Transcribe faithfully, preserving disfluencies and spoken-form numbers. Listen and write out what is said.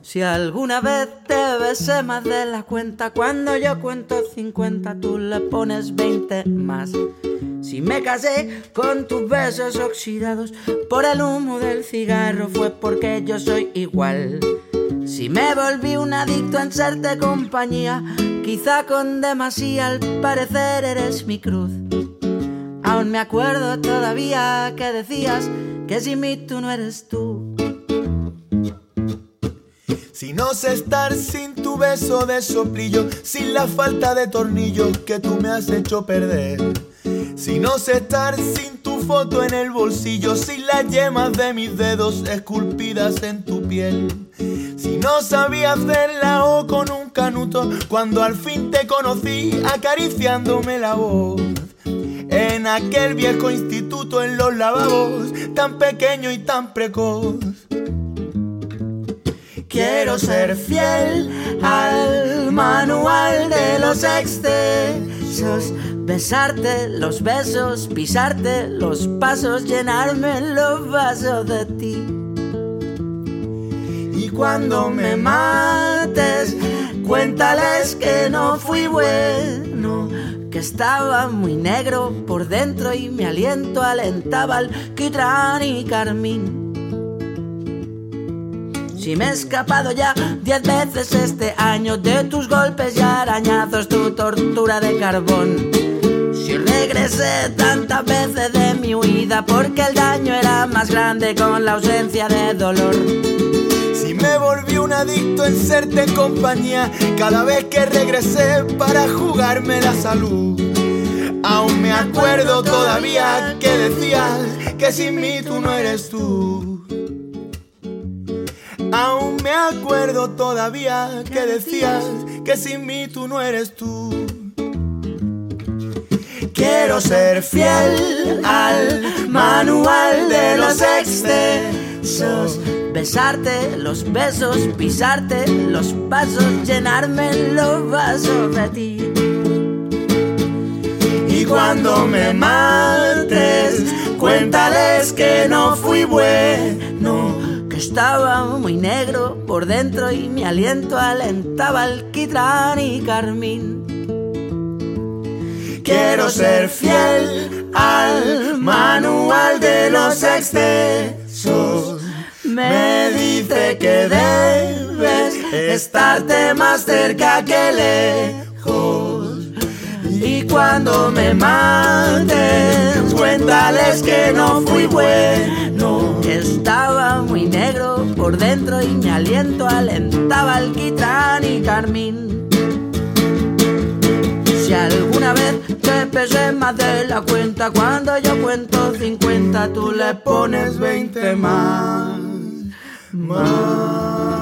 Si alguna vez te besé más de la cuenta, cuando yo cuento cincuenta tú le pones veinte más. Si me casé con tus besos oxidados por el humo del cigarro fue porque yo soy igual. Si me volví un adicto en serte compañía, quizá con demasía, al parecer eres mi cruz. Aún me acuerdo todavía que decías que sin mí tú no eres tú. Si no sé estar sin tu beso de soplillo, sin la falta de tornillos que tú me has hecho perder. Si no sé estar sin tu foto en el bolsillo, sin las yemas de mis dedos esculpidas en tu piel. Si no sabía hacer la O con un canuto, cuando al fin te conocí acariciándome la voz. En aquel viejo instituto en los lavabos, tan pequeño y tan precoz. Quiero ser fiel al manual de los excesos, besarte los besos, pisarte los pasos, llenarme los vasos de ti. Y cuando me mates, cuéntales que no fui bueno, que estaba muy negro por dentro y mi aliento alentaba alquitrán y carmín. Si me he escapado ya diez veces este año de tus golpes y arañazos, tu tortura de carbón. Si regresé tantas veces de mi huida porque el daño era más grande con la ausencia de dolor. Si me volví un adicto en serte compañía cada vez que regresé para jugarme la salud. Aún me acuerdo todavía que decías que sin mí tú no eres tú. Aún me acuerdo todavía que decías que sin mí tú no eres tú. Quiero ser fiel al manual de los excesos, besarte los besos, pisarte los pasos, llenarme los vasos de ti. Y cuando me mates, cuéntales que no fui bueno, estaba muy negro por dentro y mi aliento alentaba alquitrán y carmín. Quiero ser fiel al manual de los excesos. Me dice que debes estarte más cerca que lejos. Y cuando me mates, cuéntales que no fui bueno, que estaba muy negro por dentro y mi aliento alentaba alquitrán y carmín. Si alguna vez te pesé más de la cuenta, cuando yo cuento cincuenta tú le pones veinte más, más.